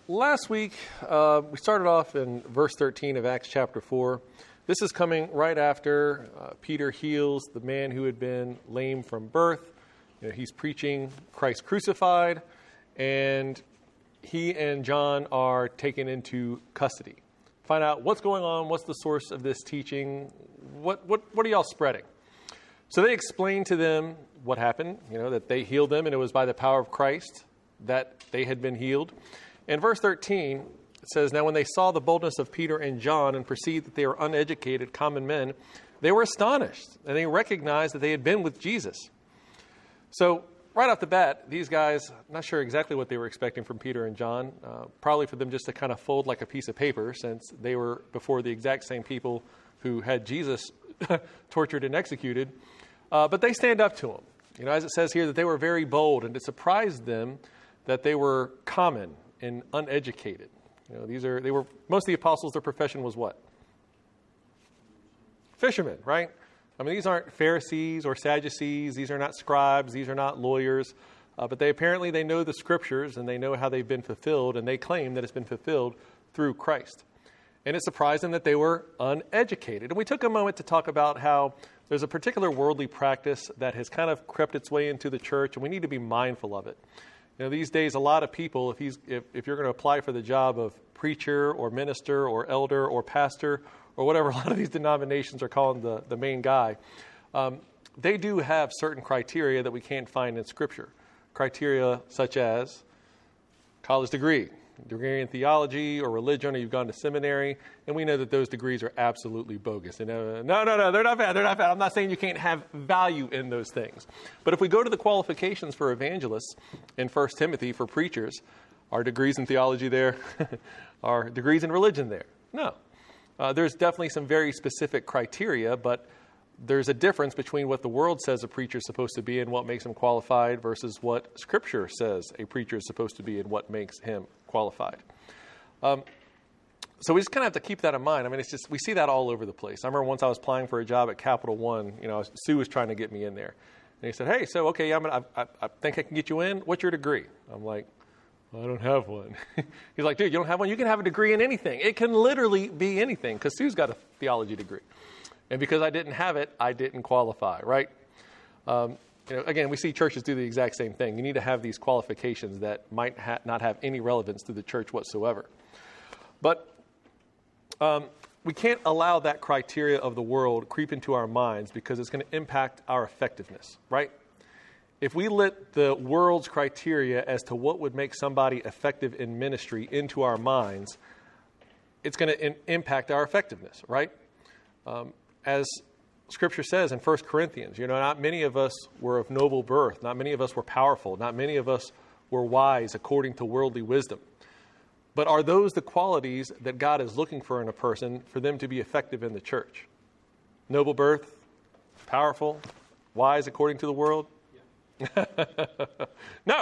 Last week, we started off in verse 13 of Acts chapter 4. This is coming right after Peter heals the man who had been lame from birth. He's preaching Christ crucified, and he and John are taken into custody. Find out what's going on, what's the source of this teaching, what are y'all spreading? So they explained to them what happened, that they healed them, and it was by the power of Christ that they had been healed. In verse 13, it says, "Now when they saw the boldness of Peter and John and perceived that they were uneducated, common men, they were astonished, and they recognized that they had been with Jesus." So right off the bat, these guys, I'm not sure exactly what they were expecting from Peter and John, probably for them just to kind of fold like a piece of paper, since they were before the exact same people who had Jesus tortured and executed. But they stand up to him. As it says here, that they were very bold, and it surprised them that they were common and uneducated. Most of the apostles, their profession was what? Fishermen, right? These aren't Pharisees or Sadducees. These are not scribes. These are not lawyers. But they know the scriptures, and they know how they've been fulfilled, and they claim that it's been fulfilled through Christ. And it surprised them that they were uneducated. And we took a moment to talk about how there's a particular worldly practice that has kind of crept its way into the church, and we need to be mindful of it. These days, a lot of people, if you're going to apply for the job of preacher or minister or elder or pastor or whatever a lot of these denominations are calling the main guy, they do have certain criteria that we can't find in Scripture. Criteria such as college degree in theology or religion, or you've gone to seminary, and we know that those degrees are absolutely bogus. No, they're not bad. I'm not saying you can't have value in those things. But if we go to the qualifications for evangelists in 1 Timothy for preachers, are degrees in theology there? Are degrees in religion there? No. There's definitely some very specific criteria, but there's a difference between what the world says a preacher is supposed to be and what makes him qualified versus what Scripture says a preacher is supposed to be and what makes him qualified. So we just kind of have to keep that in mind. We see that all over the place. I remember once I was applying for a job at Capital One. Sue was trying to get me in there. And he said, "Hey, so, okay, I think I can get you in. What's your degree?" I'm like, "I don't have one." He's like, "Dude, you don't have one? You can have a degree in anything. It can literally be anything," because Sue's got a theology degree. And because I didn't have it, I didn't qualify, right? Again, we see churches do the exact same thing. You need to have these qualifications that might not have any relevance to the church whatsoever. But we can't allow that criteria of the world creep into our minds, because it's going to impact our effectiveness, right? If we let the world's criteria as to what would make somebody effective in ministry into our minds, it's going to impact our effectiveness, right? As Scripture says in 1 Corinthians, not many of us were of noble birth. Not many of us were powerful. Not many of us were wise according to worldly wisdom. But are those the qualities that God is looking for in a person for them to be effective in the church? Noble birth, powerful, wise according to the world? Yeah. No!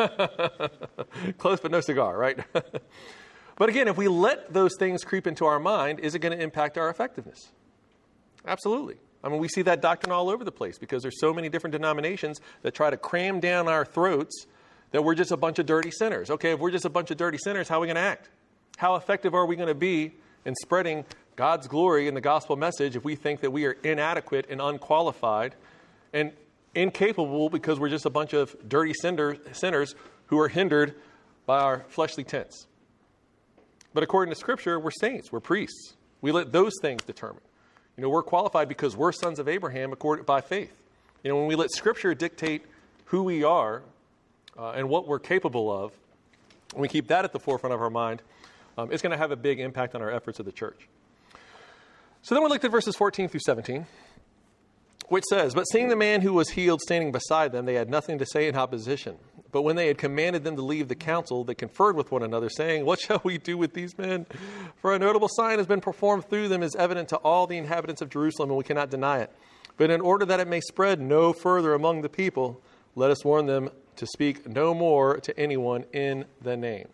Close but no cigar, right? But again, if we let those things creep into our mind, is it going to impact our effectiveness? Absolutely. We see that doctrine all over the place, because there's so many different denominations that try to cram down our throats that we're just a bunch of dirty sinners. Okay, if we're just a bunch of dirty sinners, how are we going to act? How effective are we going to be in spreading God's glory in the gospel message if we think that we are inadequate and unqualified and incapable because we're just a bunch of dirty sinners who are hindered by our fleshly tents? But according to Scripture, we're saints, we're priests. We let those things determine. We're qualified because we're sons of Abraham by faith. When we let Scripture dictate who we are and what we're capable of, and we keep that at the forefront of our mind, it's going to have a big impact on our efforts of the church. So then we looked at verses 14 through 17, which says, "But seeing the man who was healed standing beside them, they had nothing to say in opposition. But when they had commanded them to leave the council, they conferred with one another, saying, 'What shall we do with these men? For a notable sign has been performed through them, is evident to all the inhabitants of Jerusalem, and we cannot deny it. But in order that it may spread no further among the people, let us warn them to speak no more to anyone in the name.'"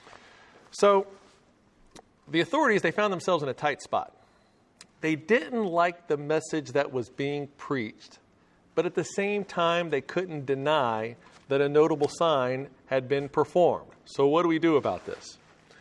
So the authorities, they found themselves in a tight spot. They didn't like the message that was being preached, but at the same time, they couldn't deny that a notable sign had been performed. So what do we do about this?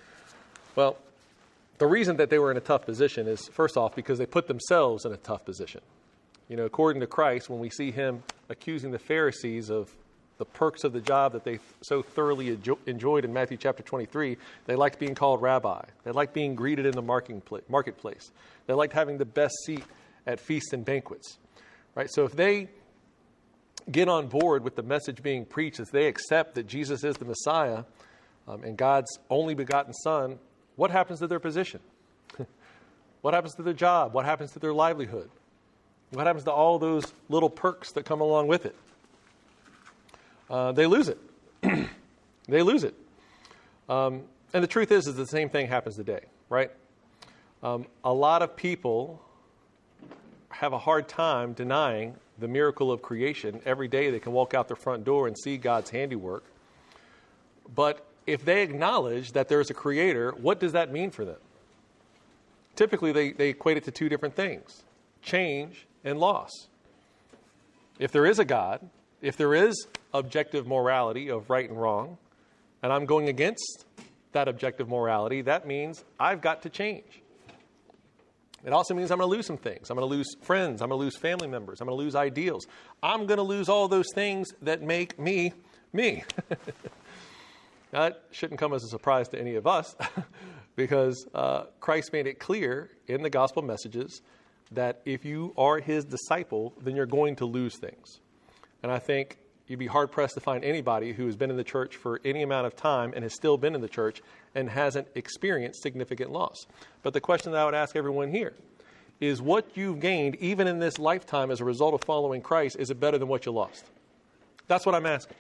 Well, the reason that they were in a tough position is, first off, because they put themselves in a tough position. You know, according to Christ, when we see him accusing the Pharisees of the perks of the job that they so thoroughly enjoyed in Matthew chapter 23, they liked being called rabbi. They liked being greeted in the marketplace. They liked having the best seat at feasts and banquets. Right? So if they get on board with the message being preached, as they accept that Jesus is the Messiah and God's only begotten Son, what happens to their position? What happens to their job? What happens to their livelihood? What happens to all those little perks that come along with it? They lose it. They lose it. And the truth is the same thing happens today, right? A lot of people have a hard time denying the miracle of creation. Every day they can walk out their front door and see God's handiwork. But if they acknowledge that there is a creator, what does that mean for them? Typically, they equate it to two different things: change and loss. If there is a God, if there is objective morality of right and wrong, and I'm going against that objective morality, that means I've got to change. It also means I'm going to lose some things. I'm going to lose friends. I'm going to lose family members. I'm going to lose ideals. I'm going to lose all those things that make me, me. That shouldn't come as a surprise to any of us because Christ made it clear in the gospel messages that if you are his disciple, then you're going to lose things. And I think you'd be hard-pressed to find anybody who has been in the church for any amount of time and has still been in the church and hasn't experienced significant loss. But the question that I would ask everyone here is, what you've gained, even in this lifetime as a result of following Christ, is it better than what you lost? That's what I'm asking.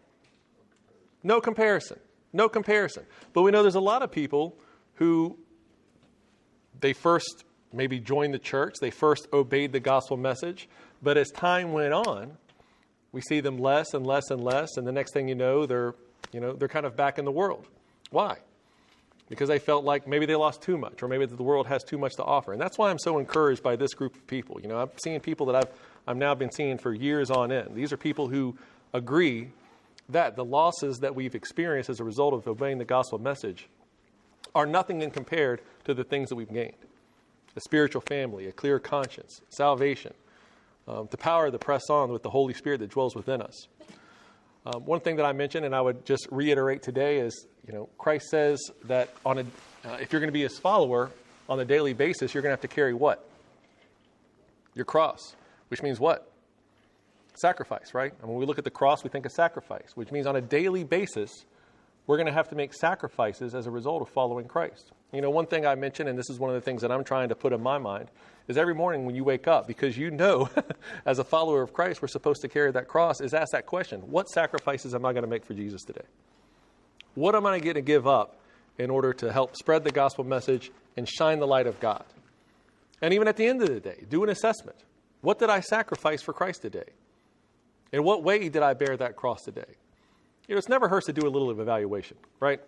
No comparison. No comparison. But we know there's a lot of people who they first maybe joined the church, they first obeyed the gospel message, but as time went on, we see them less and less and less, and the next thing you know, they're kind of back in the world. Why? Because they felt like maybe they lost too much, or maybe the world has too much to offer. And that's why I'm so encouraged by this group of people. You know, I'm seeing people that I've now been seeing for years on end. These are people who agree that the losses that we've experienced as a result of obeying the gospel message are nothing in compared to the things that we've gained. A spiritual family, a clear conscience, salvation, the power to press on with the Holy Spirit that dwells within us. One thing that I mentioned, and I would just reiterate today, is, Christ says that if you're going to be his follower on a daily basis, you're going to have to carry what? Your cross, which means what? Sacrifice, right? And when we look at the cross, we think of sacrifice, which means on a daily basis, we're going to have to make sacrifices as a result of following Christ. One thing I mentioned, and this is one of the things that I'm trying to put in my mind, is every morning when you wake up, because as a follower of Christ, we're supposed to carry that cross, is ask that question: what sacrifices am I going to make for Jesus today? What am I going to give up in order to help spread the gospel message and shine the light of God? And even at the end of the day, do an assessment. What did I sacrifice for Christ today? In what way did I bear that cross today? It's never hurts to do a little of evaluation, right?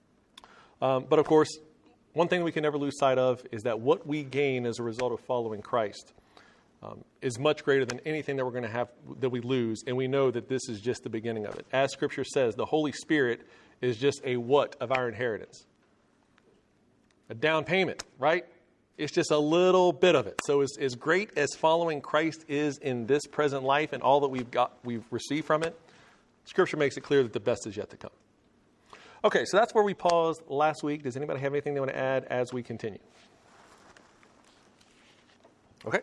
But of course, one thing we can never lose sight of is that what we gain as a result of following Christ is much greater than anything that we're going to have that we lose. And we know that this is just the beginning of it. As Scripture says, the Holy Spirit is just a what of our inheritance? A down payment, right? It's just a little bit of it. So as great as following Christ is in this present life and all that we've received from it, Scripture makes it clear that the best is yet to come. Okay, so that's where we paused last week. Does anybody have anything they want to add as we continue? Okay.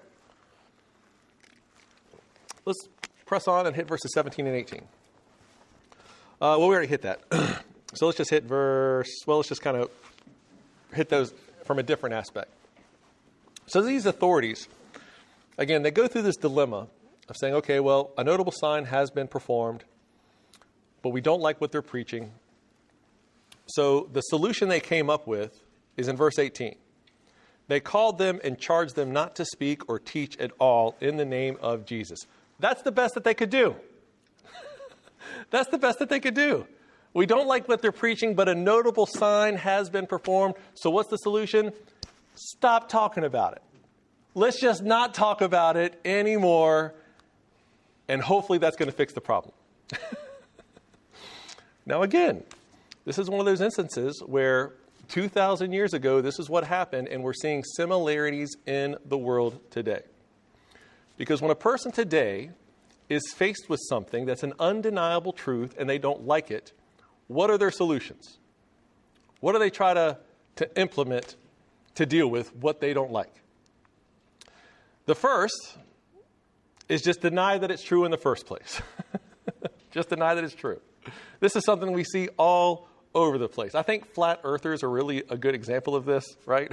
Let's press on and hit verses 17 and 18. We already hit that. So let's just let's just kind of hit those from a different aspect. So these authorities, again, they go through this dilemma of saying, okay, well, a notable sign has been performed, but we don't like what they're preaching. So the solution they came up with is in verse 18. They called them and charged them not to speak or teach at all in the name of Jesus. That's the best that they could do. That's the best that they could do. We don't like what they're preaching, but a notable sign has been performed. So what's the solution? Stop talking about it. Let's just not talk about it anymore. And hopefully that's going to fix the problem. Now again, this is one of those instances where 2,000 years ago, this is what happened, and we're seeing similarities in the world today. Because when a person today is faced with something that's an undeniable truth and they don't like it, what are their solutions? What do they try to implement to deal with what they don't like? The first is just deny that it's true in the first place. Just deny that it's true. This is something we see all over the place. I think flat earthers are really a good example of this, right?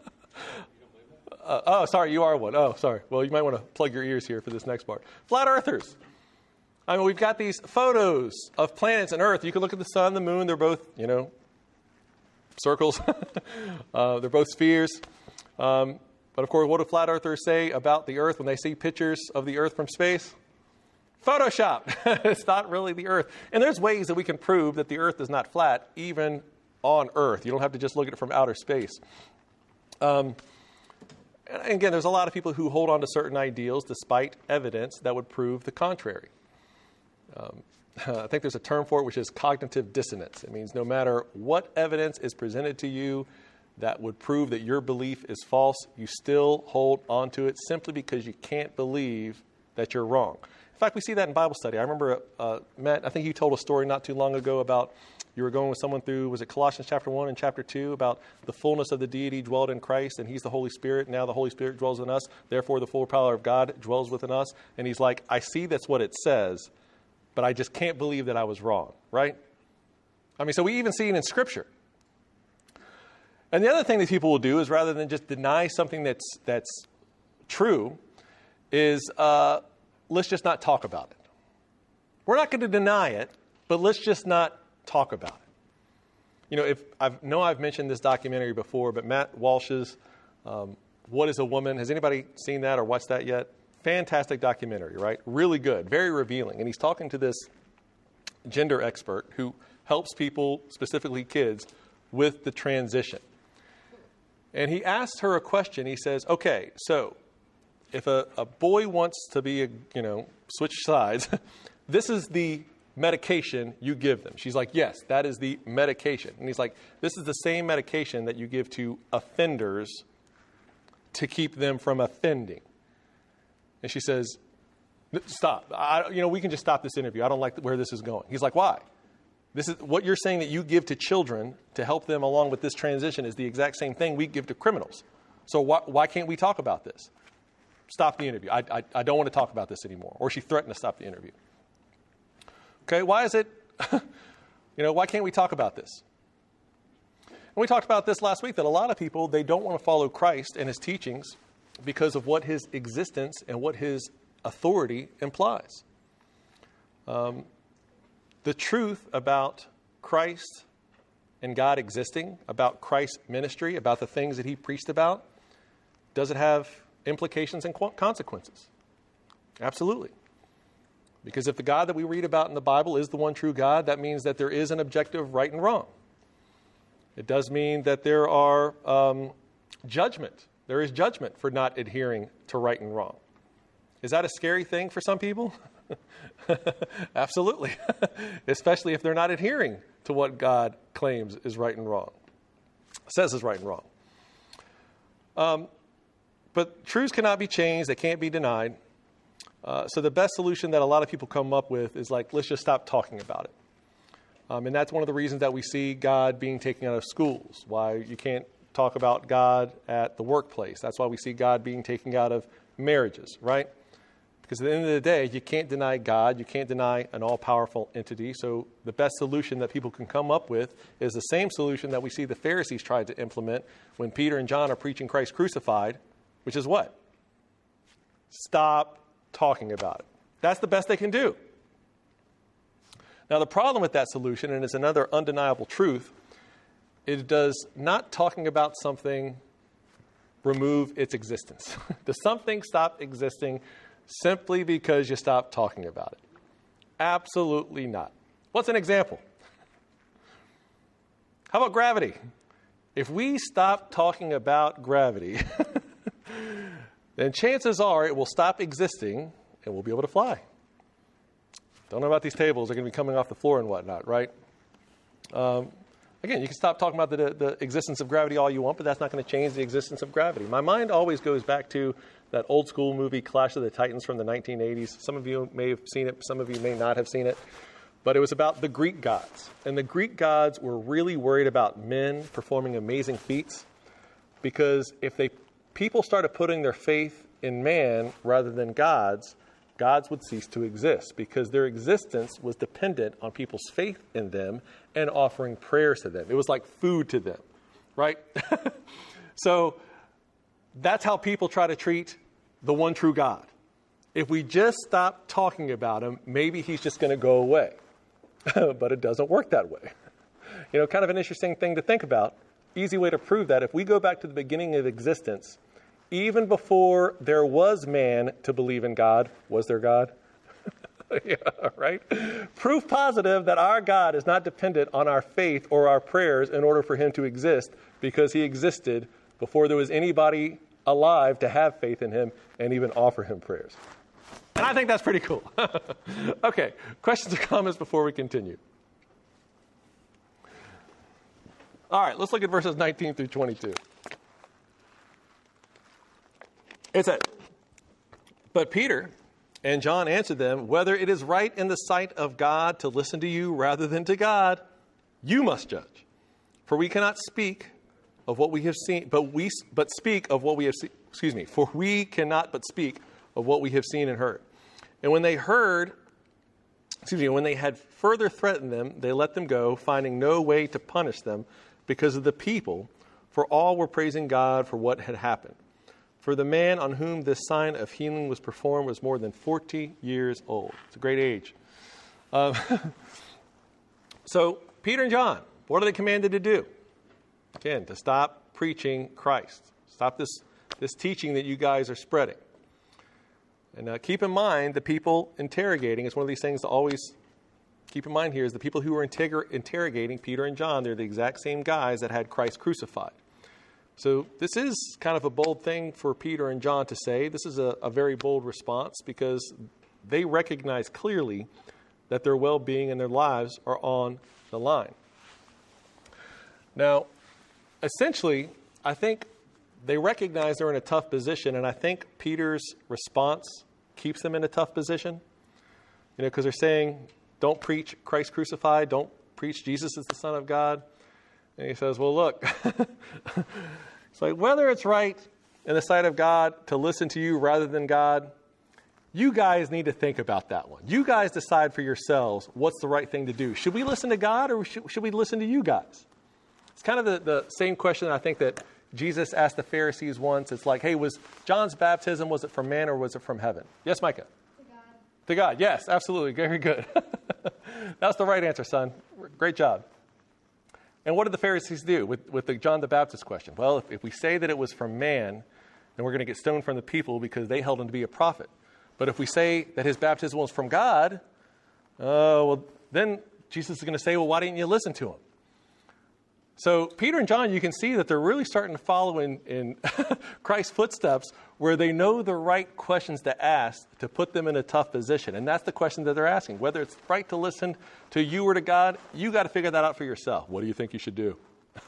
Oh, sorry, you are one. Oh, sorry. Well, you might want to plug your ears here for this next part. Flat earthers. I mean, we've got these photos of planets and Earth. You can look at the sun, the moon. They're both, circles. They're both spheres. But of course, what do flat earthers say about the Earth when they see pictures of the Earth from space? Photoshop. It's not really the Earth. And there's ways that we can prove that the Earth is not flat, even on Earth. You don't have to just look at it from outer space. And again, there's a lot of people who hold on to certain ideals despite evidence that would prove the contrary. I think there's a term for it, which is cognitive dissonance. It means no matter what evidence is presented to you that would prove that your belief is false, you still hold on to it simply because you can't believe that you're wrong. In fact, we see that in Bible study. I remember, Matt, I think you told a story not too long ago about you were going with someone through, was it Colossians chapter 1 and chapter 2, about the fullness of the deity dwelled in Christ, and he's the Holy Spirit. Now the Holy Spirit dwells in us. Therefore, the full power of God dwells within us. And he's like, I see that's what it says, but I just can't believe that I was wrong, right? I mean, so we even see it in Scripture. And the other thing that people will do is rather than just deny something that's true is let's just not talk about it. We're not going to deny it, but let's just not talk about it. I've mentioned this documentary before, but Matt Walsh's What is a Woman? Has anybody seen that or watched that yet? Fantastic documentary, right? Really good, very revealing. And he's talking to this gender expert who helps people, specifically kids, with the transition. And he asks her a question. He says, okay, so if a boy wants to be, switch sides, this is the medication you give them. She's like, yes, that is the medication. And he's like, this is the same medication that you give to offenders to keep them from offending. And she says, stop. We can just stop this interview. I don't like where this is going. He's like, why? This is what you're saying that you give to children to help them along with this transition is the exact same thing we give to criminals. So why can't we talk about this? Stop the interview. I don't want to talk about this anymore. Or she threatened to stop the interview. Okay, why is it, why can't we talk about this? And we talked about this last week, that a lot of people, they don't want to follow Christ and his teachings because of what his existence and what his authority implies. The truth about Christ and God existing, about Christ's ministry, about the things that he preached about, does it have implications and consequences? Absolutely. Because if the God that we read about in the Bible is the one true God, that means that there is an objective right and wrong. It does mean that there are judgment. There is judgment for not adhering to right and wrong. Is that a scary thing for some people? Absolutely. Especially if they're not adhering to what God claims is right and wrong. Says is right and wrong. But truths cannot be changed. They can't be denied. So the best solution that a lot of people come up with is like, let's just stop talking about it. And that's one of the reasons that we see God being taken out of schools, why you can't talk about God at the workplace. That's why we see God being taken out of marriages, right? Because at the end of the day, you can't deny God. You can't deny an all-powerful entity. So the best solution that people can come up with is the same solution that we see the Pharisees tried to implement when Peter and John are preaching Christ crucified, which is what? Stop talking about it. That's the best they can do. Now, the problem with that solution, and it's another undeniable truth, it does not talking about something remove its existence. Does something stop existing simply because you stop talking about it? Absolutely not. What's an example? How about gravity? If we stop talking about gravity, then chances are it will stop existing and we'll be able to fly. Don't know about these tables. They're going to be coming off the floor and whatnot, right? Again, you can stop talking about the existence of gravity all you want, but that's not going to change the existence of gravity. My mind always goes back to that old school movie, Clash of the Titans from the 1980s. Some of you may have seen it. Some of you may not have seen it. But it was about the Greek gods. And the Greek gods were really worried about men performing amazing feats, because if people started putting their faith in man rather than gods would cease to exist, because their existence was dependent on people's faith in them and offering prayers to them. It was like food to them, right? So that's how people try to treat the one true God. If we just stop talking about him, maybe he's just going to go away. But it doesn't work that way. Kind of an interesting thing to think about. Easy way to prove that, if we go back to the beginning of existence, even before there was man to believe in God, was there God? Yeah, right? Proof positive that our God is not dependent on our faith or our prayers in order for him to exist, because he existed before there was anybody alive to have faith in him and even offer him prayers. And I think that's pretty cool. Okay, questions or comments before we continue? All right, let's look at verses 19 through 22. It said, "But Peter and John answered them, 'Whether it is right in the sight of God to listen to you rather than to God, you must judge. For we cannot speak of what we have seen, but speak of what we have seen. For we cannot but speak of what we have seen and heard.' And when they had further threatened them, they let them go, finding no way to punish them because of the people, for all were praising God for what had happened. For the man on whom this sign of healing was performed was more than 40 years old." It's a great age. So Peter and John, what are they commanded to do? Again, to stop preaching Christ. Stop this teaching that you guys are spreading. And keep in mind, the people interrogating, it's one of these things to always keep in mind here, is the people who were interrogating Peter and John, they're the exact same guys that had Christ crucified. So this is kind of a bold thing for Peter and John to say. This is a very bold response, because they recognize clearly that their well-being and their lives are on the line. Now, essentially, I think they recognize they're in a tough position, and I think Peter's response keeps them in a tough position. Because they're saying, don't preach Christ crucified, don't preach Jesus as the Son of God. And he says, well, look, it's like, whether it's right in the sight of God to listen to you rather than God, you guys need to think about that one. You guys decide for yourselves what's the right thing to do. Should we listen to God, or should we listen to you guys? It's kind of the same question I think that Jesus asked the Pharisees once. It's like, hey, was John's baptism, was it from man or was it from heaven? Yes, Micah? To God. To God, yes, absolutely. Very good. That's the right answer, son. Great job. And what did the Pharisees do with the John the Baptist question? Well, if we say that it was from man, then we're going to get stoned from the people because they held him to be a prophet. But if we say that his baptism was from God, well, then Jesus is going to say, well, why didn't you listen to him? So Peter and John, you can see that they're really starting to follow in Christ's footsteps, where they know the right questions to ask to put them in a tough position. And that's the question that they're asking. Whether it's right to listen to you or to God, you got to figure that out for yourself. What do you think you should do?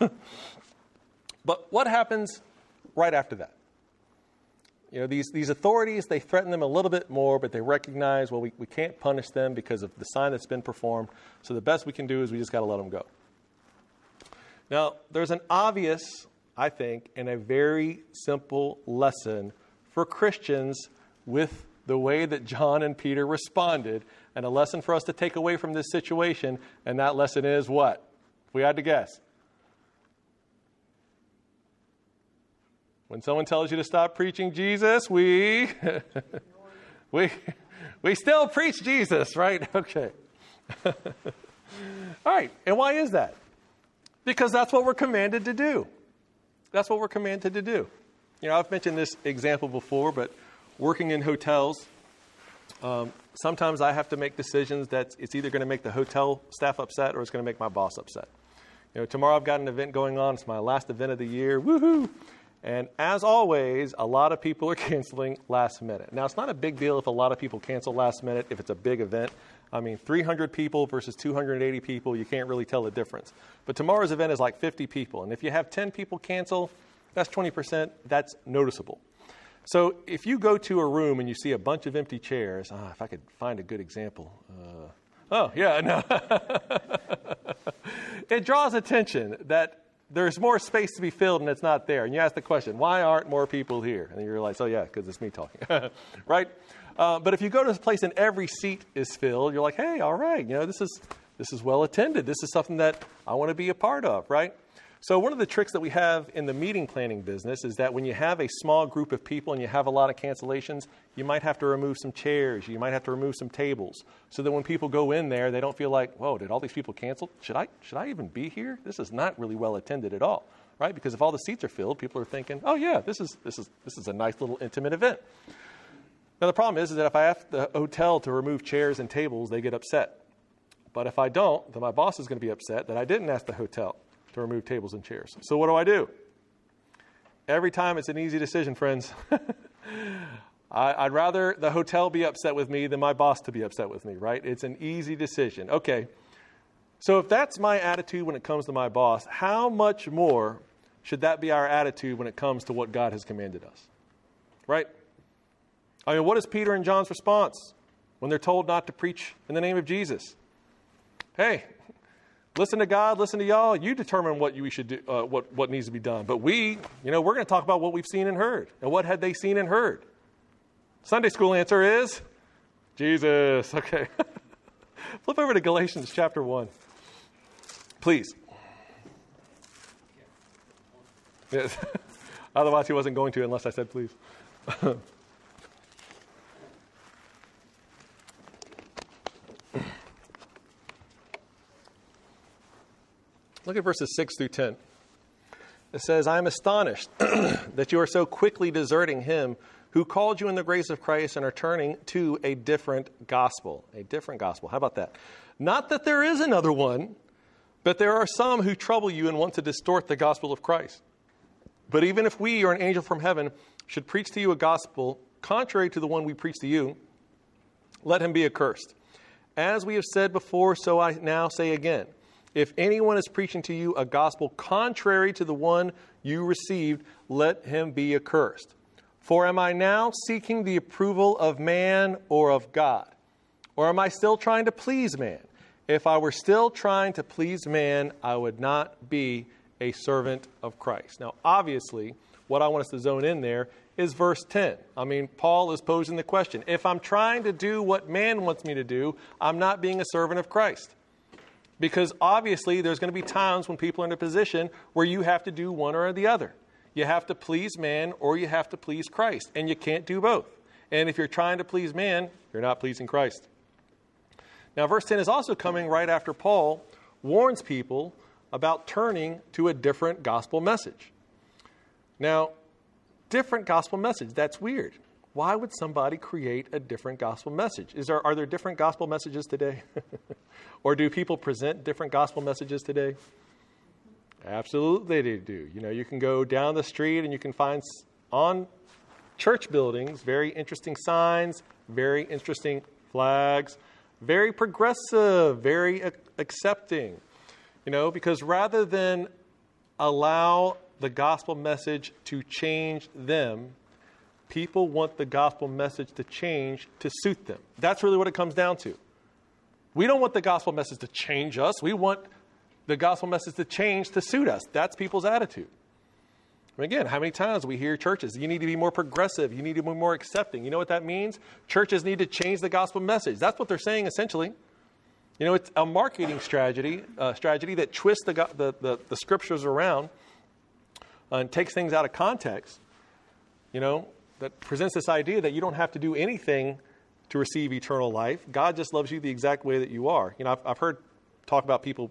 But what happens right after that? These authorities, they threaten them a little bit more, but they recognize, well, we can't punish them because of the sign that's been performed. So the best we can do is we just got to let them go. Now, there's an obvious, I think, and a very simple lesson for Christians with the way that John and Peter responded, and a lesson for us to take away from this situation, and that lesson is what? If we had to guess. When someone tells you to stop preaching Jesus, we still preach Jesus, right? Okay. All right, and why is that? Because that's what we're commanded to do. That's what we're commanded to do. I've mentioned this example before, but working in hotels, sometimes I have to make decisions that it's either going to make the hotel staff upset or it's going to make my boss upset. Tomorrow I've got an event going on. It's my last event of the year. Woohoo! And as always, a lot of people are canceling last minute. Now, it's not a big deal if a lot of people cancel last minute if it's a big event. I mean, 300 people versus 280 people, you can't really tell the difference. But tomorrow's event is like 50 people. And if you have 10 people cancel, that's 20%. That's noticeable. So if you go to a room and you see a bunch of empty chairs, if I could find a good example. It draws attention that there's more space to be filled and it's not there. And you ask the question, why aren't more people here? And you realize, because it's me talking, right? But if you go to a place and every seat is filled, you're like, hey, all right, this is well attended. This is something that I want to be a part of, right? So one of the tricks that we have in the meeting planning business is that when you have a small group of people and you have a lot of cancellations, you might have to remove some chairs. You might have to remove some tables so that when people go in there, they don't feel like, whoa, did all these people cancel? Should I even be here? This is not really well attended at all, right? Because if all the seats are filled, people are thinking, oh yeah, this is a nice little intimate event. Now the problem is that if I ask the hotel to remove chairs and tables, they get upset. But if I don't, then my boss is going to be upset that I didn't ask the hotel to remove tables and chairs. So what do? Every time it's an easy decision, friends. I'd rather the hotel be upset with me than my boss to be upset with me, right? It's an easy decision. Okay, so if that's my attitude when it comes to my boss, how much more should that be our attitude when it comes to what God has commanded us, right? I mean, what is Peter and John's response when they're told not to preach in the name of Jesus? Hey, listen to God, listen to y'all. You determine what we should do, what needs to be done. But we're going to talk about what we've seen and heard. And what had they seen and heard? Sunday school answer is Jesus. Okay. Flip over to Galatians chapter 1. Please. Yes. Otherwise, he wasn't going to unless I said please. Look at verses 6 through 10. It says, I am astonished that you are so quickly deserting him who called you in the grace of Christ and are turning to a different gospel. A different gospel. How about that? Not that there is another one, but there are some who trouble you and want to distort the gospel of Christ. But even if we or an angel from heaven should preach to you a gospel contrary to the one we preach to you, let him be accursed. As we have said before, so I now say again. If anyone is preaching to you a gospel contrary to the one you received, let him be accursed. For am I now seeking the approval of man or of God? Or am I still trying to please man? If I were still trying to please man, I would not be a servant of Christ. Now, obviously, what I want us to zone in there is verse 10. I mean, Paul is posing the question. If I'm trying to do what man wants me to do, I'm not being a servant of Christ. Because obviously there's going to be times when people are in a position where you have to do one or the other. You have to please man or you have to please Christ. And you can't do both. And if you're trying to please man, you're not pleasing Christ. Now, verse 10 is also coming right after Paul warns people about turning to a different gospel message. Now, different gospel message, that's weird. Why would somebody create a different gospel message? Are there different gospel messages today? Or do people present different gospel messages today? Absolutely they do. You can go down the street and you can find on church buildings very interesting signs, very interesting flags, very progressive, very accepting. Because rather than allow the gospel message to change them, people want the gospel message to change to suit them. That's really what it comes down to. We don't want the gospel message to change us. We want the gospel message to change to suit us. That's people's attitude. And again, how many times we hear churches, you need to be more progressive. You need to be more accepting. You know what that means? Churches need to change the gospel message. That's what they're saying essentially. It's a marketing strategy that twists the scriptures around and takes things out of context, that presents this idea that you don't have to do anything to receive eternal life. God just loves you the exact way that you are. I've heard talk about people,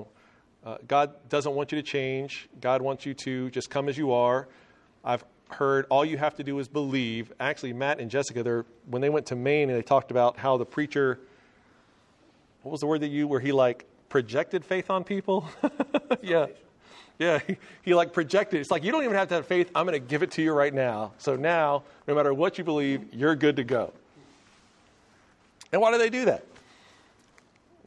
God doesn't want you to change. God wants you to just come as you are. I've heard all you have to do is believe. Actually, Matt and Jessica, when they went to Maine and they talked about how the preacher, what was the word that where he projected faith on people? Yeah. Yeah, he projected. It's like, you don't even have to have faith. I'm going to give it to you right now. So now, no matter what you believe, you're good to go. And why do they do that?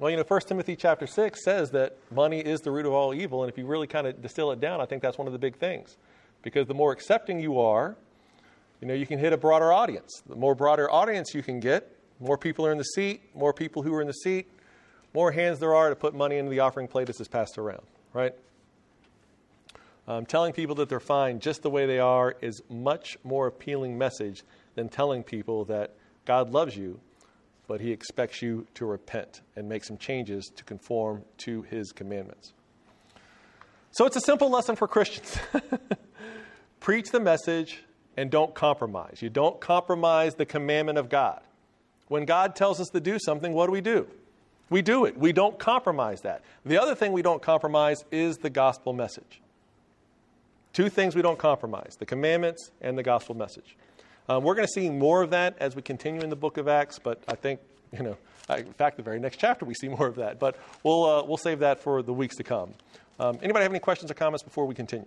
Well, 1 Timothy chapter 6 says that money is the root of all evil. And if you really kind of distill it down, I think that's one of the big things. Because the more accepting you are, you can hit a broader audience. The more broader audience you can get, more people are in the seat, more people who are in the seat, more hands there are to put money into the offering plate as it's passed around, right? Telling people that they're fine just the way they are is much more appealing message than telling people that God loves you, but he expects you to repent and make some changes to conform to his commandments. So it's a simple lesson for Christians. Preach the message and don't compromise. You don't compromise the commandment of God. When God tells us to do something, what do? We do it. We don't compromise that. The other thing we don't compromise is the gospel message. Two things we don't compromise, the commandments and the gospel message. We're going to see more of that as we continue in the book of Acts, but I think, in fact, the very next chapter we see more of that. But we'll save that for the weeks to come. Anybody have any questions or comments before we continue?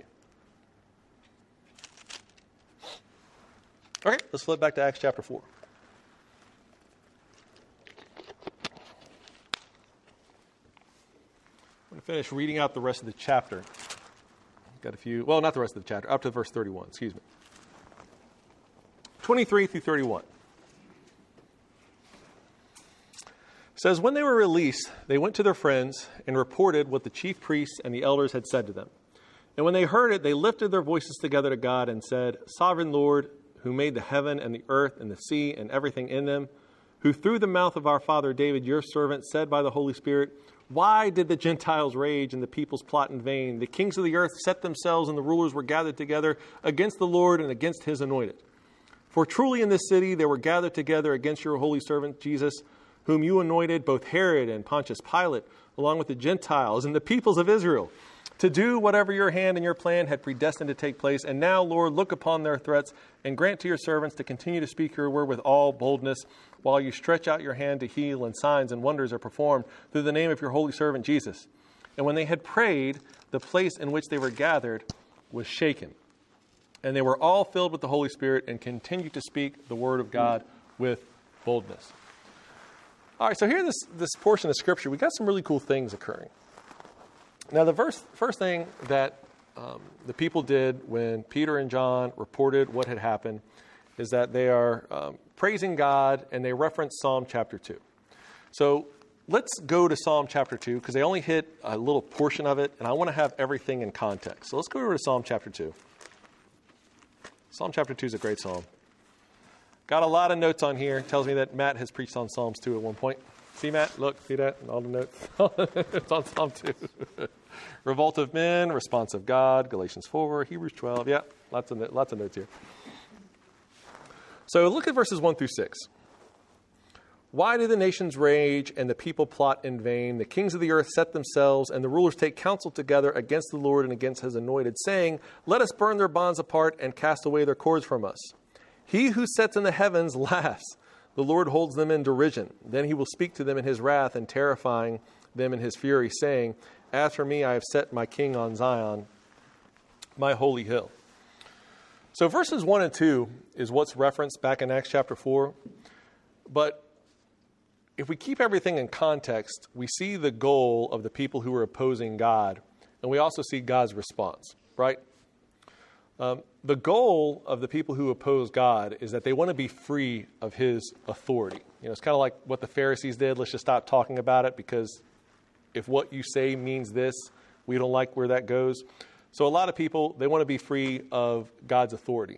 Okay, let's flip back to Acts chapter 4. I'm going to finish reading out the rest of the chapter. Got a few, well, not the rest of the chapter, up to verse 31, 23 through 31. It says, when they were released, they went to their friends and reported what the chief priests and the elders had said to them. And when they heard it, they lifted their voices together to God and said, Sovereign Lord, who made the heaven and the earth and the sea and everything in them, who through the mouth of our father David, your servant, said by the Holy Spirit, why did the Gentiles rage and the peoples plot in vain? The kings of the earth set themselves and the rulers were gathered together against the Lord and against his anointed. For truly in this city they were gathered together against your holy servant Jesus, whom you anointed, both Herod and Pontius Pilate, along with the Gentiles and the peoples of Israel, to do whatever your hand and your plan had predestined to take place. And now, Lord, look upon their threats and grant to your servants to continue to speak your word with all boldness, while you stretch out your hand to heal, and signs and wonders are performed through the name of your holy servant Jesus. And when they had prayed, the place in which they were gathered was shaken. And they were all filled with the Holy Spirit and continued to speak the word of God with boldness. All right, so here in this portion of Scripture, we got some really cool things occurring. Now, the first thing that the people did when Peter and John reported what had happened is that they are praising God, and they reference Psalm chapter 2. So let's go to Psalm chapter 2, because they only hit a little portion of it, and I want to have everything in context. So let's go over to Psalm chapter 2. Psalm chapter 2 is a great psalm. Got a lot of notes on here. It tells me that Matt has preached on Psalms 2 at one point. See, Matt? Look, see that? All the notes. It's on Psalm 2. Revolt of men, response of God, Galatians 4, Hebrews 12. Yeah, lots of notes here. So look at verses 1 through 6. Why do the nations rage and the people plot in vain? The kings of the earth set themselves, and the rulers take counsel together against the Lord and against his anointed, saying, let us burn their bonds apart and cast away their cords from us. He who sits in the heavens laughs. The Lord holds them in derision. Then he will speak to them in his wrath and terrifying them in his fury, saying, as for me, I have set my king on Zion, my holy hill. So verses 1 and 2 is what's referenced back in Acts chapter 4. But if we keep everything in context, we see the goal of the people who are opposing God, and we also see God's response, right? The goal of the people who oppose God is that they want to be free of his authority. It's kind of like what the Pharisees did. Let's just stop talking about it, because if what you say means this, we don't like where that goes. So a lot of people, they want to be free of God's authority.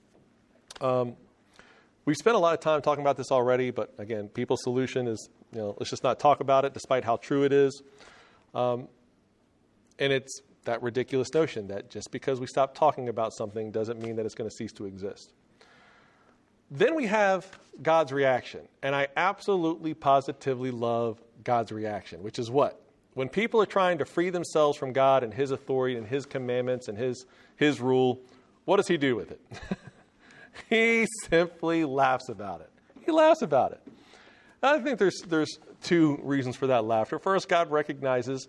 We've spent a lot of time talking about this already, but again, people's solution is, let's just not talk about it, despite how true it is. And it's that ridiculous notion that just because we stop talking about something doesn't mean that it's going to cease to exist. Then we have God's reaction. And I absolutely, positively love God's reaction, which is what? When people are trying to free themselves from God and his authority and his commandments and his rule, what does he do with it? He simply laughs about it. He laughs about it. I think there's two reasons for that laughter. First, God recognizes,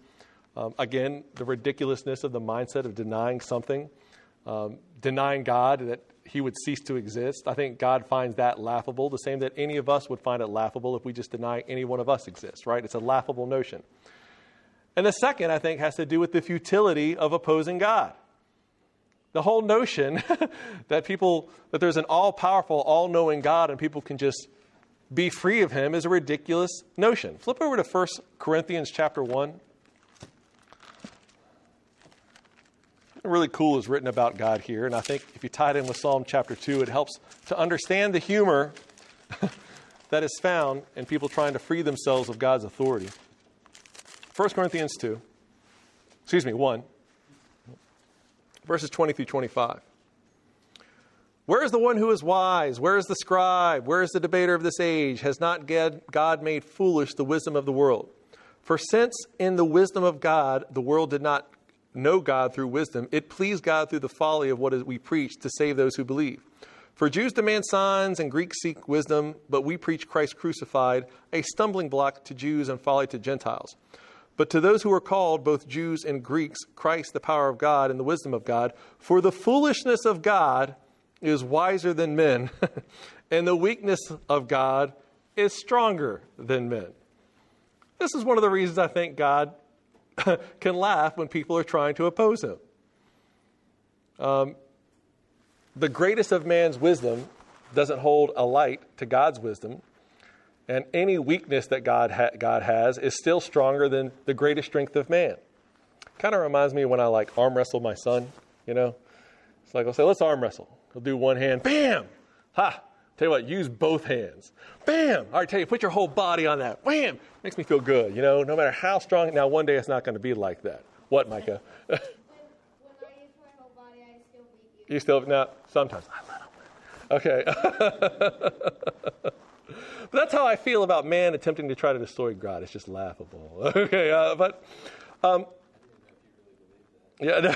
again, the ridiculousness of the mindset of denying something, denying God, that he would cease to exist. I think God finds that laughable, the same that any of us would find it laughable if we just deny any one of us exists, right? It's a laughable notion. And the second, I think, has to do with the futility of opposing God. The whole notion that there's an all-powerful, all-knowing God and people can just be free of him is a ridiculous notion. Flip over to 1 Corinthians chapter 1. Really cool is written about God here, and I think if you tie it in with Psalm chapter 2, it helps to understand the humor that is found in people trying to free themselves of God's authority. 1 Corinthians 1, verses 20 through 25. Where is the one who is wise? Where is the scribe? Where is the debater of this age? Has not God made foolish the wisdom of the world? For since in the wisdom of God, the world did not know God through wisdom, it pleased God through the folly of what we preach to save those who believe. For Jews demand signs and Greeks seek wisdom, but we preach Christ crucified, a stumbling block to Jews and folly to Gentiles. But to those who are called, both Jews and Greeks, Christ, the power of God and the wisdom of God. For the foolishness of God is wiser than men, and the weakness of God is stronger than men. This is one of the reasons I think God can laugh when people are trying to oppose him. The greatest of man's wisdom doesn't hold a light to God's wisdom. And any weakness that God has is still stronger than the greatest strength of man. Kind of reminds me when I arm wrestle my son, It's like I'll say, let's arm wrestle. He'll do one hand, bam! Ha! Tell you what, use both hands. Bam! All right, tell you, put your whole body on that. Wham! Makes me feel good, no matter how strong. Now, one day it's not going to be like that. What, Micah? When I use my whole body, I still beat you. You still, now, sometimes. I let him win. Okay. But that's how I feel about man attempting to try to destroy God. It's just laughable. Okay, yeah.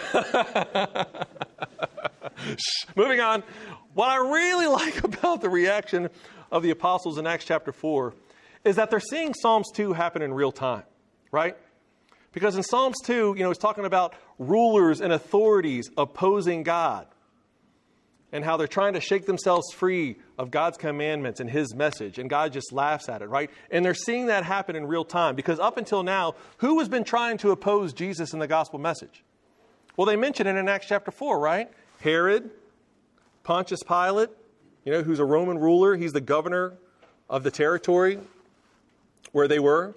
Moving on. What I really like about the reaction of the apostles in Acts chapter 4 is that they're seeing Psalms 2 happen in real time, right? Because in Psalms 2, it's talking about rulers and authorities opposing God, and how they're trying to shake themselves free of God's commandments and his message. And God just laughs at it, right? And they're seeing that happen in real time. Because up until now, who has been trying to oppose Jesus in the gospel message? Well, they mention it in Acts chapter 4, right? Herod, Pontius Pilate, who's a Roman ruler. He's the governor of the territory where they were.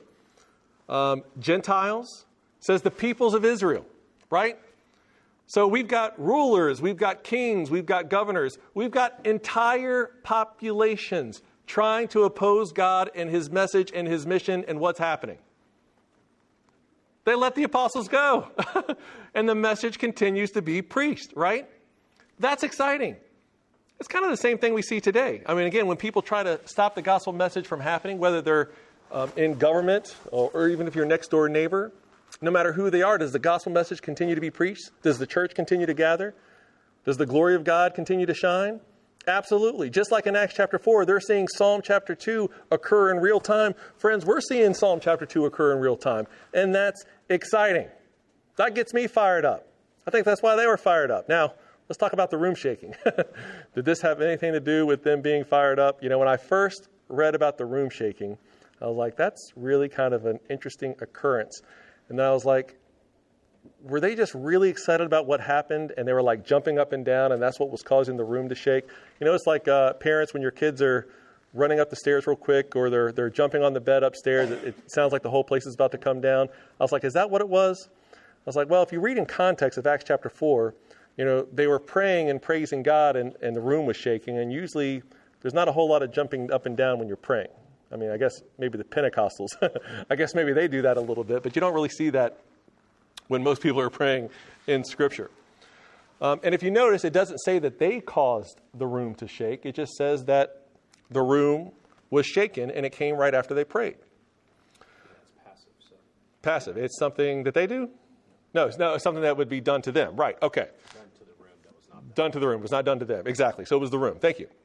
Gentiles, says the peoples of Israel, right? So we've got rulers, we've got kings, we've got governors, we've got entire populations trying to oppose God and his message and his mission, and what's happening? They let the apostles go. And the message continues to be preached, right? That's exciting. It's kind of the same thing we see today. I mean, again, when people try to stop the gospel message from happening, whether they're in government or even if you're next door neighbor, no matter who they are, does the gospel message continue to be preached? Does the church continue to gather? Does the glory of God continue to shine? Absolutely. Just like in Acts chapter 4, they're seeing Psalm chapter 2 occur in real time. Friends, we're seeing Psalm chapter 2 occur in real time. And that's exciting. That gets me fired up. I think that's why they were fired up. Now, let's talk about the room shaking. Did this have anything to do with them being fired up? When I first read about the room shaking, I was like, that's really kind of an interesting occurrence. And then I was like, were they just really excited about what happened and they were jumping up and down and that's what was causing the room to shake? It's like parents when your kids are running up the stairs real quick or they're jumping on the bed upstairs. It sounds like the whole place is about to come down. I was like, is that what it was? I was like, well, if you read in context of Acts chapter 4, they were praying and praising God and the room was shaking. And usually there's not a whole lot of jumping up and down when you're praying. I mean, I guess maybe the Pentecostals, I guess maybe they do that a little bit, but you don't really see that when most people are praying in Scripture. And if you notice, it doesn't say that they caused the room to shake. It just says that the room was shaken and it came right after they prayed. It's passive. So. Passive. It's something that they do? No, it's something that would be done to them. Right, okay. Done to the room that was not done. Done to the room. It was not done to them. Exactly. So it was the room. Thank you.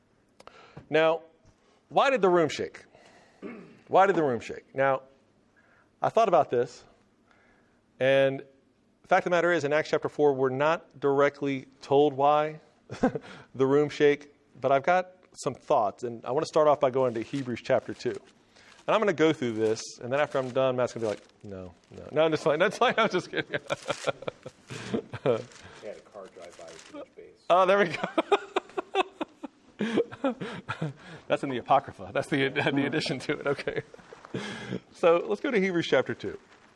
Now, why did the room shake? Why did the room shake? Now, I thought about this, and the fact of the matter is, in Acts chapter 4, we're not directly told why the room shake, but I've got some thoughts, and I want to start off by going to Hebrews chapter 2. And I'm going to go through this, and then after I'm done, Matt's going to be like, no, I'm just fine. That's fine. I'm just kidding. They had a car drive by with each base. Oh, there we go. That's in the Apocrypha. That's the addition to it. Okay. So let's go to Hebrews chapter 2.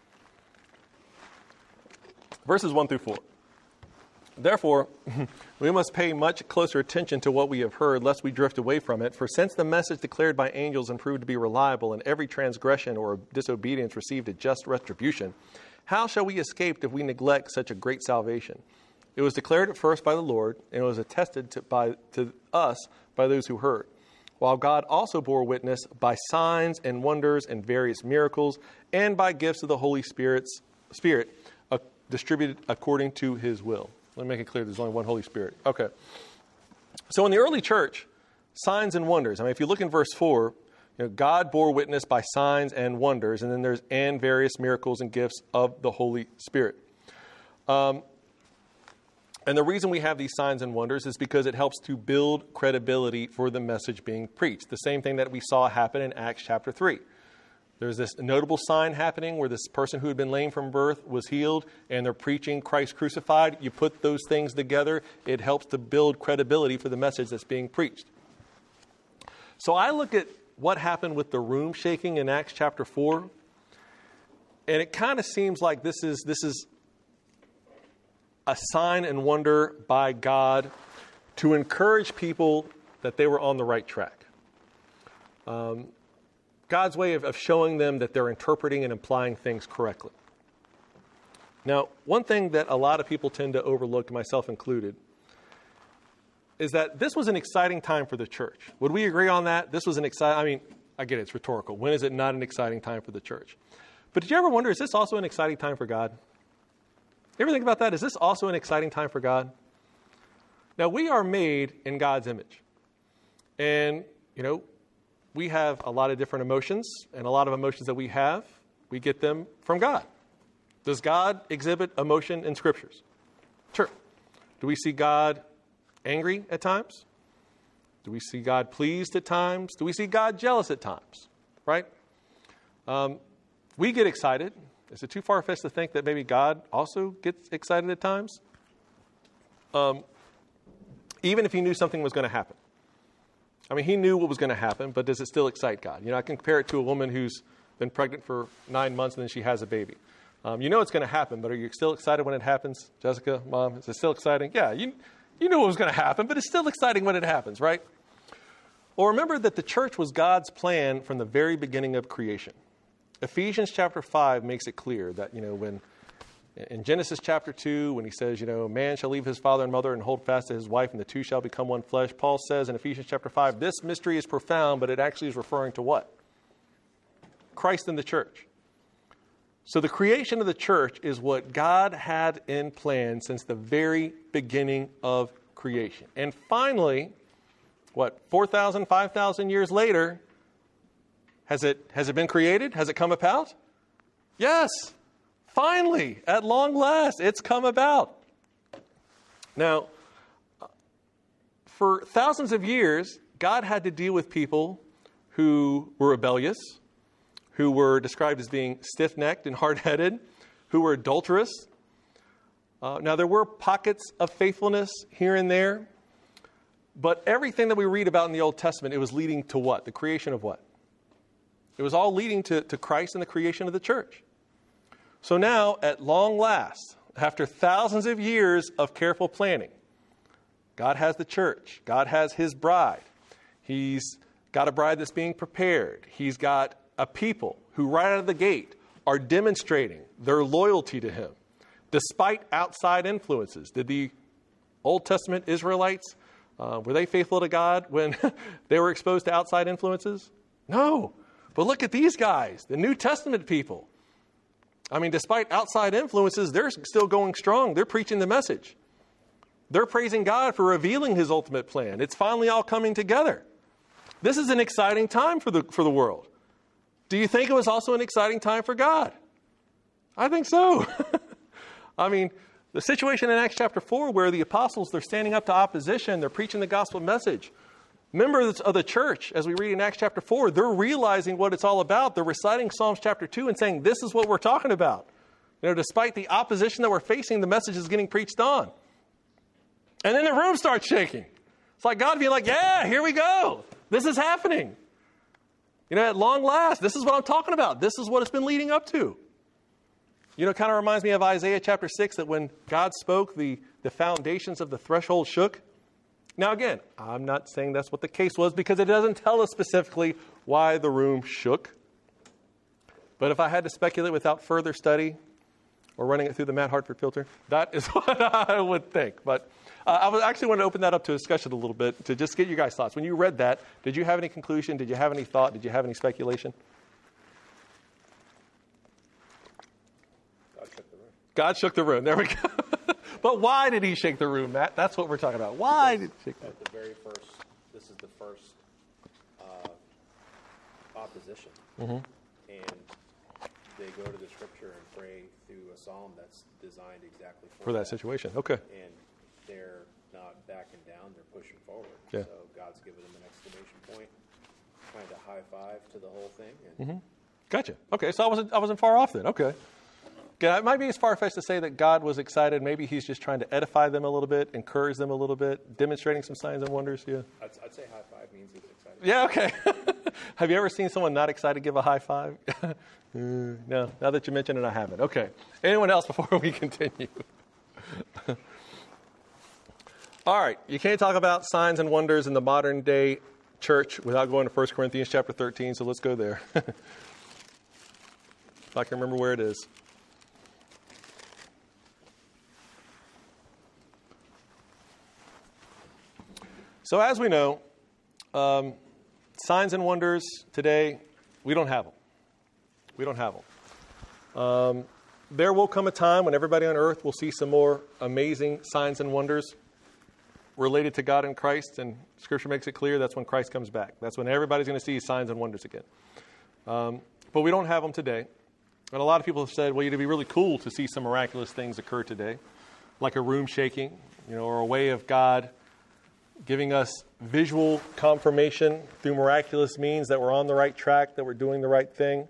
Verses 1 through 4. Therefore, we must pay much closer attention to what we have heard, lest we drift away from it. For since the message declared by angels and proved to be reliable, and every transgression or disobedience received a just retribution, how shall we escape if we neglect such a great salvation? It was declared at first by the Lord, and it was attested to us by those who heard. While God also bore witness by signs and wonders and various miracles, and by gifts of the Holy Spirit distributed according to his will. Let me make it clear, there's only one Holy Spirit. Okay. So in the early church, signs and wonders. I mean, if you look in verse 4, God bore witness by signs and wonders, and then there's and various miracles and gifts of the Holy Spirit. And the reason we have these signs and wonders is because it helps to build credibility for the message being preached. The same thing that we saw happen in Acts chapter 3. There's this notable sign happening where this person who had been lame from birth was healed, and they're preaching Christ crucified. You put those things together, it helps to build credibility for the message that's being preached. So I look at what happened with the room shaking in Acts chapter 4, and it kind of seems like this is a sign and wonder by God to encourage people that they were on the right track. God's way of showing them that they're interpreting and applying things correctly. Now, one thing that a lot of people tend to overlook, myself included, is that this was an exciting time for the church. Would we agree on that? This was an exciting, I mean, I get it, it's rhetorical. When is it not an exciting time for the church? But did you ever wonder, is this also an exciting time for God? You ever think about that? Is this also an exciting time for God? Now, we are made in God's image. And, we have a lot of different emotions, and a lot of emotions that we have, we get them from God. Does God exhibit emotion in scriptures? Sure. Do we see God angry at times? Do we see God pleased at times? Do we see God jealous at times? Right? We get excited. Is it too far-fetched to think that maybe God also gets excited at times? Even if he knew something was going to happen. I mean, he knew what was going to happen, but does it still excite God? I can compare it to a woman who's been pregnant for 9 months and then she has a baby. It's going to happen, but are you still excited when it happens? Jessica, Mom, is it still exciting? Yeah, you knew what was going to happen, but it's still exciting when it happens, right? Well, remember that the church was God's plan from the very beginning of creation. Ephesians chapter 5 makes it clear that, when in Genesis chapter 2, when he says, man shall leave his father and mother and hold fast to his wife, and the two shall become one flesh, Paul says in Ephesians chapter 5, this mystery is profound, but it actually is referring to what? Christ and the church. So the creation of the church is what God had in plan since the very beginning of creation. And finally, 4,000, 5,000 years later, has it been created? Has it come about? Yes. Finally, at long last, it's come about. Now, for thousands of years, God had to deal with people who were rebellious, who were described as being stiff-necked and hard-headed, who were adulterous. Now, there were pockets of faithfulness here and there, but everything that we read about in the Old Testament, it was leading to what? The creation of what? It was all leading to Christ and the creation of the church. So now, at long last, after thousands of years of careful planning, God has the church. God has his bride. He's got a bride that's being prepared. He's got a people who right out of the gate are demonstrating their loyalty to him, despite outside influences. Did the Old Testament Israelites, were they faithful to God when they were exposed to outside influences? No. But look at these guys, the New Testament people. I mean, despite outside influences, they're still going strong. They're preaching the message. They're praising God for revealing his ultimate plan. It's finally all coming together. This is an exciting time for the world. Do you think it was also an exciting time for God? I think so. I mean, The situation in Acts chapter 4 where the apostles, they're standing up to opposition, they're preaching the gospel message. Members of the church, as we read in Acts chapter 4, they're realizing what it's all about. They're reciting Psalms chapter 2 and saying, this is what we're talking about. Despite the opposition that we're facing, the message is getting preached on. And then the room starts shaking. It's like God being like, yeah, here we go. This is happening. At long last, this is what I'm talking about. This is what it's been leading up to. It kind of reminds me of Isaiah chapter 6, that when God spoke, the foundations of the threshold shook. Now, again, I'm not saying that's what the case was because it doesn't tell us specifically why the room shook. But if I had to speculate without further study or running it through the Matt Hartford filter, that is what I would think. But I actually want to open that up to discussion a little bit to just get you guys' thoughts. When you read that, did you have any conclusion? Did you have any thought? Did you have any speculation? God shook the room. There we go. But why did he shake the room, Matt? That's what we're talking about. Why did he shake the room? At the very first, this is the first opposition. Mm-hmm. And they go to the scripture and pray through a psalm that's designed exactly for that situation. Okay. And they're not backing down, they're pushing forward. Yeah. So God's given them an exclamation point, kind of high five to the whole thing. And mm-hmm. Gotcha. Okay, so I wasn't far off then. Okay. Yeah, it might be as far-fetched to say that God was excited. Maybe he's just trying to edify them a little bit, encourage them a little bit, demonstrating some signs and wonders. Yeah. I'd say high five means he's excited. Yeah, okay. Have you ever seen someone not excited give a high five? No, now that you mention it, I haven't. Okay. Anyone else before we continue? All right. You can't talk about signs and wonders in the modern day church without going to 1 Corinthians chapter 13, so let's go there. If I can remember where it is. So as we know, signs and wonders today, we don't have them. We don't have them. There will come a time when everybody on earth will see some more amazing signs and wonders related to God and Christ, and Scripture makes it clear that's when Christ comes back. That's when everybody's going to see signs and wonders again. But we don't have them today. And a lot of people have said, well, it'd be really cool to see some miraculous things occur today, like a room shaking, or a way of God giving us visual confirmation through miraculous means that we're on the right track, that we're doing the right thing.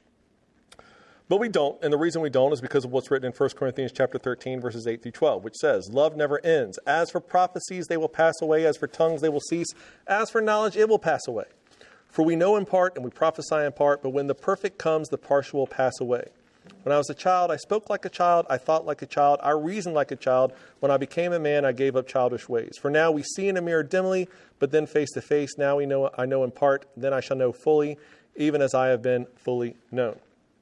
But we don't, and the reason we don't is because of what's written in 1 Corinthians chapter 13, verses 8 through 12, which says, love never ends. As for prophecies, they will pass away. As for tongues, they will cease. As for knowledge, it will pass away. For we know in part and we prophesy in part, but when the perfect comes, the partial will pass away. When I was a child, I spoke like a child, I thought like a child, I reasoned like a child. When I became a man, I gave up childish ways. For now we see in a mirror dimly, but then face to face. Now I know in part, then I shall know fully, even as I have been fully known.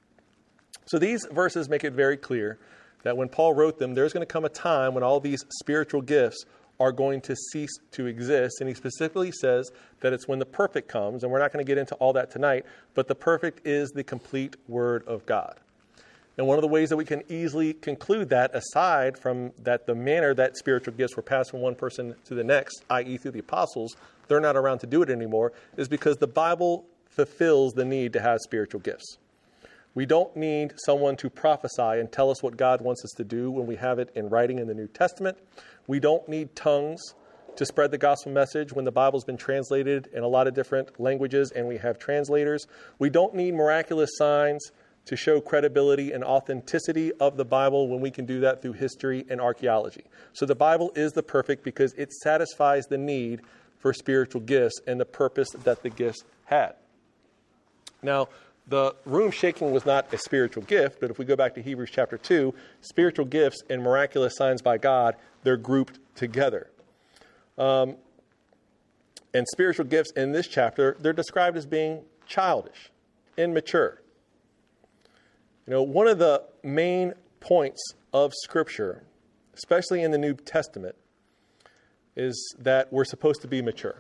So these verses make it very clear that when Paul wrote them, there's going to come a time when all these spiritual gifts are going to cease to exist. And he specifically says that it's when the perfect comes, and we're not going to get into all that tonight, but the perfect is the complete Word of God. And one of the ways that we can easily conclude that, aside from that the manner that spiritual gifts were passed from one person to the next, i.e. through the apostles, they're not around to do it anymore, is because the Bible fulfills the need to have spiritual gifts. We don't need someone to prophesy and tell us what God wants us to do when we have it in writing in the New Testament. We don't need tongues to spread the gospel message when the Bible's been translated in a lot of different languages and we have translators. We don't need miraculous signs to show credibility and authenticity of the Bible when we can do that through history and archaeology. So the Bible is the perfect because it satisfies the need for spiritual gifts and the purpose that the gifts had. Now, the room shaking was not a spiritual gift, but if we go back to Hebrews chapter 2, spiritual gifts and miraculous signs by God, they're grouped together. And spiritual gifts in this chapter, they're described as being childish, immature. One of the main points of Scripture, especially in the New Testament, is that we're supposed to be mature.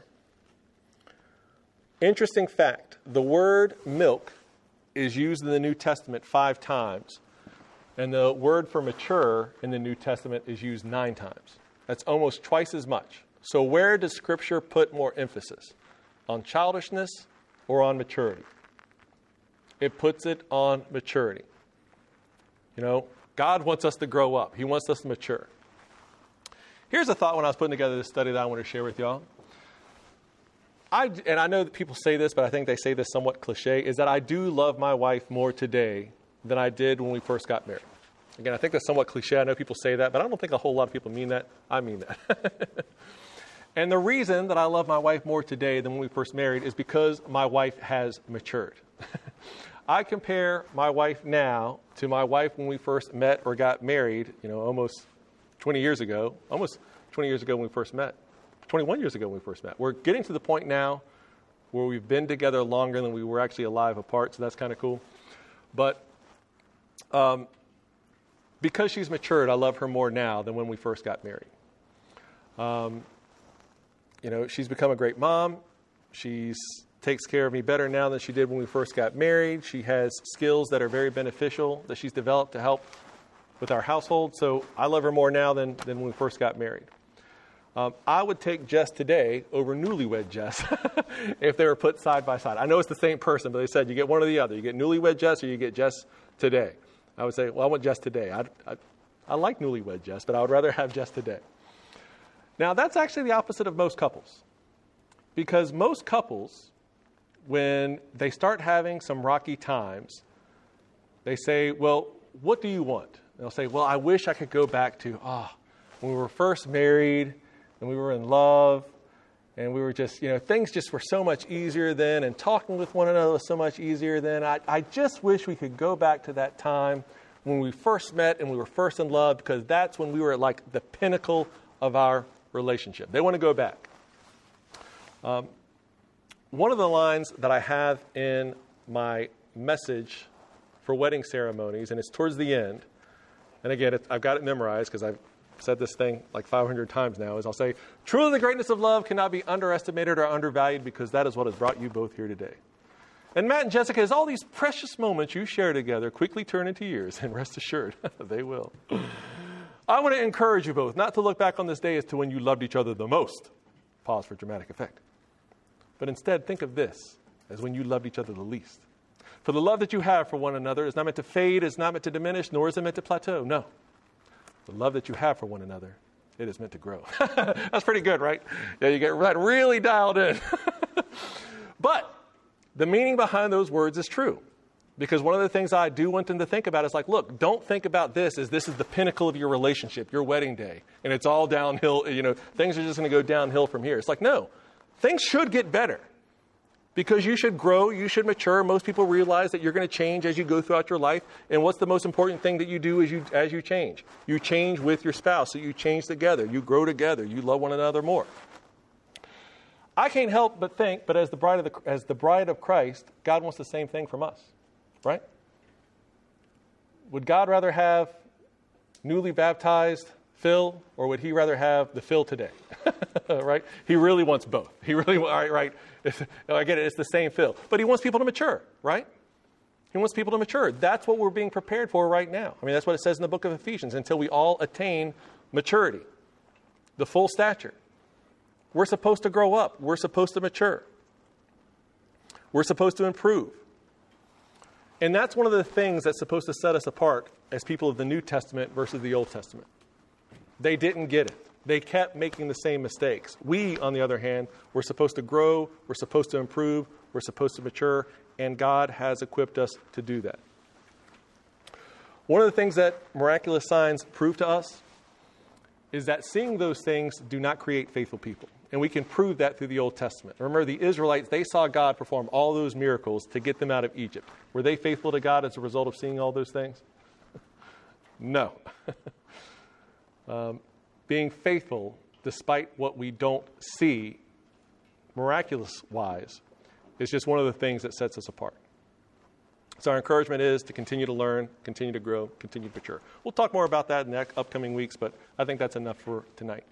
Interesting fact, the word milk is used in the New Testament 5 times, and the word for mature in the New Testament is used 9 times. That's almost twice as much. So where does Scripture put more emphasis? On childishness or on maturity? It puts it on maturity. God wants us to grow up. He wants us to mature. Here's a thought when I was putting together this study that I want to share with y'all. I know that people say this, but I think they say this somewhat cliche, is that I do love my wife more today than I did when we first got married. Again, I think that's somewhat cliche. I know people say that, but I don't think a whole lot of people mean that. I mean that. And the reason that I love my wife more today than when we first married is because my wife has matured. I compare my wife now to my wife when we first met or got married, almost 20 years ago. Almost 20 years ago when we first met. 21 years ago when we first met. We're getting to the point now where we've been together longer than we were actually alive apart, so that's kind of cool. But because she's matured, I love her more now than when we first got married. She's become a great mom. She takes care of me better now than she did when we first got married. She has skills that are very beneficial that she's developed to help with our household. So I love her more now than when we first got married. I would take Jess today over newlywed Jess if they were put side by side. I know it's the same person, but they said you get one or the other. You get newlywed Jess or you get Jess today. I would say, well, I want Jess today. I like newlywed Jess, but I would rather have Jess today. Now, that's actually the opposite of most couples. Because most couples, when they start having some rocky times, they say, well, what do you want? And they'll say, well, I wish I could go back to, when we were first married and we were in love and we were just, things just were so much easier then and talking with one another was so much easier then. I just wish we could go back to that time when we first met and we were first in love because that's when we were at like the pinnacle of our relationship. They want to go back. One of the lines that I have in my message for wedding ceremonies, and it's towards the end, and again, I've got it memorized because I've said this thing like 500 times now, is I'll say, truly the greatness of love cannot be underestimated or undervalued because that is what has brought you both here today. And Matt and Jessica, as all these precious moments you share together quickly turn into years, and rest assured, they will. I want to encourage you both not to look back on this day as to when you loved each other the most. Pause for dramatic effect. But instead, think of this as when you loved each other the least. For the love that you have for one another is not meant to fade, is not meant to diminish, nor is it meant to plateau. No. The love that you have for one another, it is meant to grow. That's pretty good, right? Yeah, you get that really dialed in. But the meaning behind those words is true. Because one of the things I do want them to think about is like, look, don't think about this as this is the pinnacle of your relationship, your wedding day, and it's all downhill, things are just going to go downhill from here. It's like, no, things should get better because you should grow, you should mature. Most people realize that you're going to change as you go throughout your life, and what's the most important thing that you do as you change? You change with your spouse, so you change together, you grow together, you love one another more. I can't help but think, but as the bride of Christ, God wants the same thing from us. Right? Would God rather have newly baptized Phil, or would he rather have the Phil today? Right? He really wants both. He really, right? I get it. It's the same Phil. But he wants people to mature, right? He wants people to mature. That's what we're being prepared for right now. I mean, that's what it says in the book of Ephesians, until we all attain maturity, the full stature. We're supposed to grow up. We're supposed to mature. We're supposed to improve. And that's one of the things that's supposed to set us apart as people of the New Testament versus the Old Testament. They didn't get it. They kept making the same mistakes. We, on the other hand, we're supposed to grow, we're supposed to improve, we're supposed to mature, and God has equipped us to do that. One of the things that miraculous signs prove to us is that seeing those things do not create faithful people. And we can prove that through the Old Testament. Remember, the Israelites, they saw God perform all those miracles to get them out of Egypt. Were they faithful to God as a result of seeing all those things? No. Being faithful, despite what we don't see, miraculous-wise, is just one of the things that sets us apart. So our encouragement is to continue to learn, continue to grow, continue to mature. We'll talk more about that in the upcoming weeks, but I think that's enough for tonight.